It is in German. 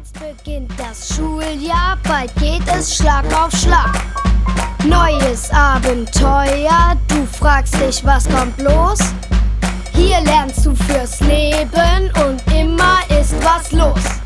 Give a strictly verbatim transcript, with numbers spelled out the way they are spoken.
Jetzt beginnt das Schuljahr, bald geht es Schlag auf Schlag. Neues Abenteuer, du fragst dich, was kommt los? Hier lernst du fürs Leben und immer ist was los.